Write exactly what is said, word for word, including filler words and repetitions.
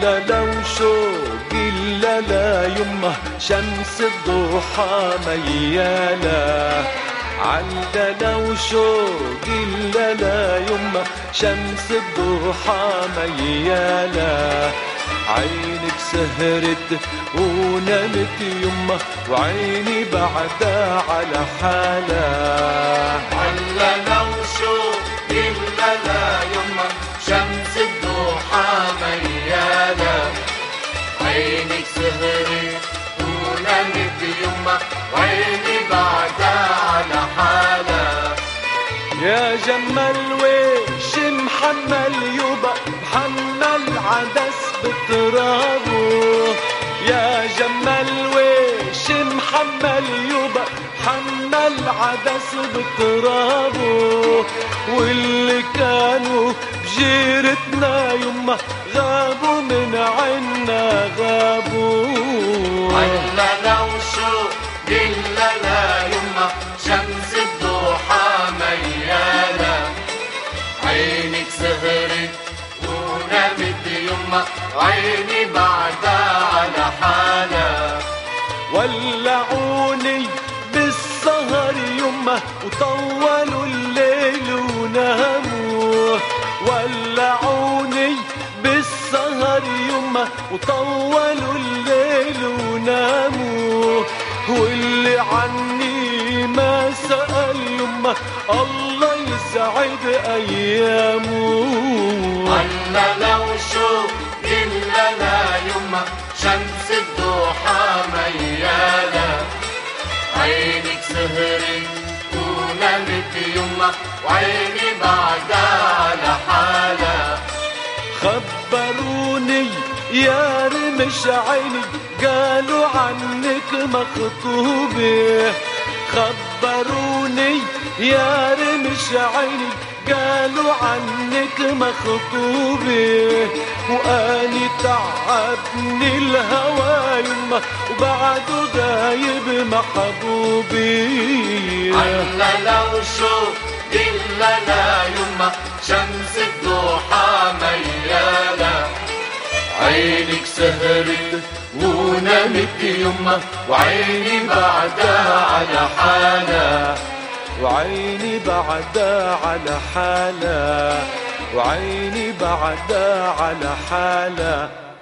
على لو شوقي لا يمه شمس الضحى ميالة، على لو شوقي لا يمه شمس الضحى ميالة. عينك سهرت ونامت يمه وعيني بعدها على حالة. على لو شوقي لا يمه شمس الضحى ميالة، عينك سهرت ونامت يمه وعيني بعدها على حالة. يا جمال ويش محمل يبا محمل عدس بترابه، يا جمال ويش محمل يبا محمل عدس بترابه. واللي كانوا بجيرتنا يمه غابوا من عنا غابوا. على لو شوقي لا يمه شمس الضحى ميالة، عينك سهرت ونامت يمه وعيني بعدها على حالة. ولعوني بالسهر يمه وطولوا الليل وناموا، ولعوني بالسهر يمه وطولوا الليل وناموا. واللي عني ما سأل يمه الله يسعد أيامه. على لو شوقي لا يمه شمس الضحى ميالة، عينك سهرت ونامت يمه وعيني بعدها على حالة. خبروني يا رمش عيني قالوا عنك مخطوبة، خبروني يا رمش عيني قالوا عنك مخطوبة. وأني تعبني الهوى يمه وبعده غايب محبوبي. على لو شوقي لا يمه شمس الضحى ميالة، عينك سهرت ونامت يمه وعيني بعدها على حالة. وعيني بعدها على حالة، وعيني بعدها على حالة.